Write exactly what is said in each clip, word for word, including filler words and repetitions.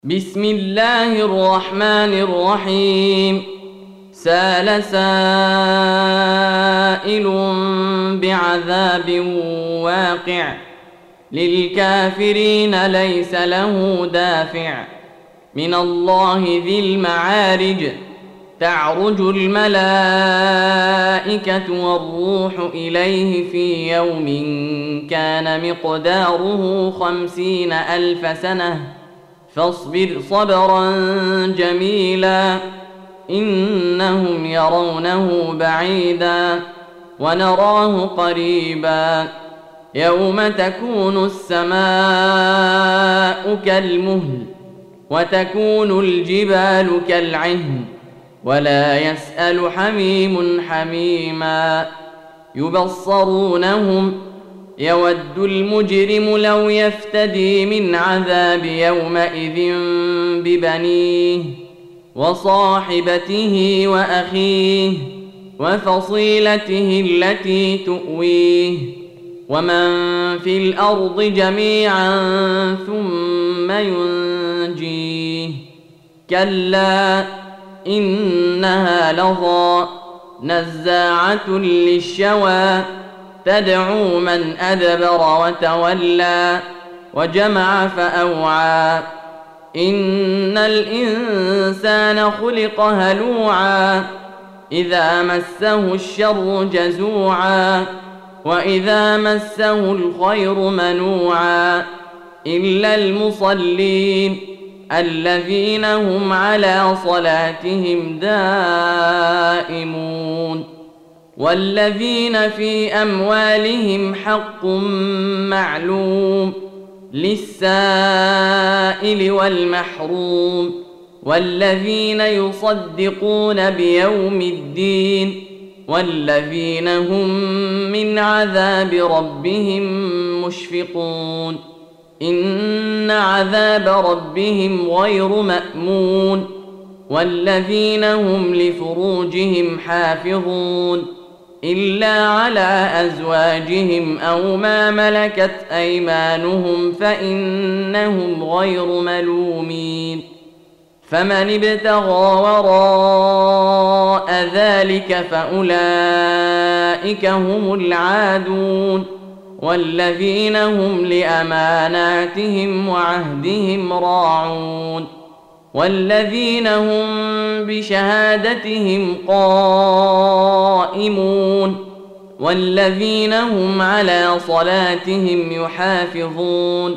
بسم الله الرحمن الرحيم. سأل سائل بعذاب واقع للكافرين ليس له دافع من الله ذي المعارج. تعرج الملائكة والروح إليه في يوم كان مقداره خمسين ألف سنة فاصبر صبرا جميلا إنهم يرونه بعيدا ونراه قريبا. يوم تكون السماء كالمهل وتكون الجبال كالعهن ولا يسأل حميم حميما. يبصرونهم يود المجرم لو يفتدي من عذاب يومئذ ببنيه وصاحبته وأخيه وفصيلته التي تؤويه ومن في الأرض جميعا ثم ينجيه. كلا إنها لظى نزاعة للشوى تدعو من أدبر وتولى وجمع فأوعى. إن الإنسان خلق هلوعا إذا مسه الشر جزوعا وإذا مسه الخير منوعا إلا المصلين الذين هم على صلاتهم دائمون والذين في أموالهم حق معلوم للسائل والمحروم والذين يصدقون بيوم الدين والذين هم من عذاب ربهم مشفقون. إن عذاب ربهم غير مأمون والذين هم لفروجهم حافظون إلا على أزواجهم أو ما ملكت أيمانهم فإنهم غير ملومين. فمن ابتغى وراء ذلك فأولئك هم العادون والذين هم لأماناتهم وعهدهم راعون والذين هم بشهادتهم قائمون والذين هم على صلاتهم يحافظون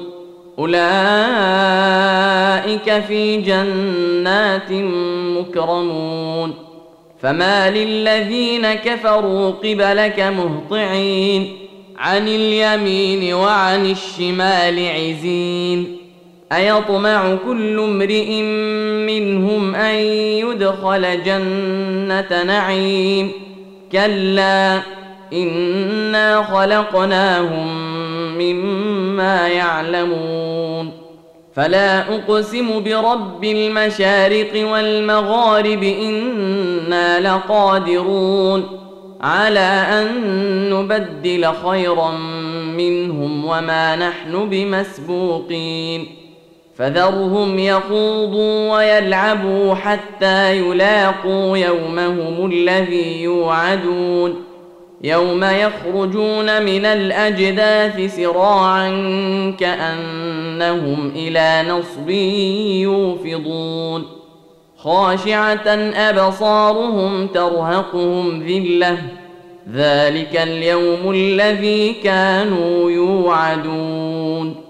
أولئك في جنات مكرمون. فما للذين كفروا قبلك مهطعين عن اليمين وعن الشمال عزين. أيطمع كل امرئ منهم أن يدخل جنة نعيم كلا إنا خلقناهم مما يعلمون. فلا أقسم برب المشارق والمغارب إنا لقادرون على أن نبدل خيرا منهم وما نحن بمسبوقين. فذرهم يخوضوا ويلعبوا حتى يلاقوا يومهم الذي يوعدون يوم يخرجون من الأجداث سراعا كأنهم إلى نصب يوفضون خاشعة أبصارهم ترهقهم ذلة ذلك اليوم الذي كانوا يوعدون.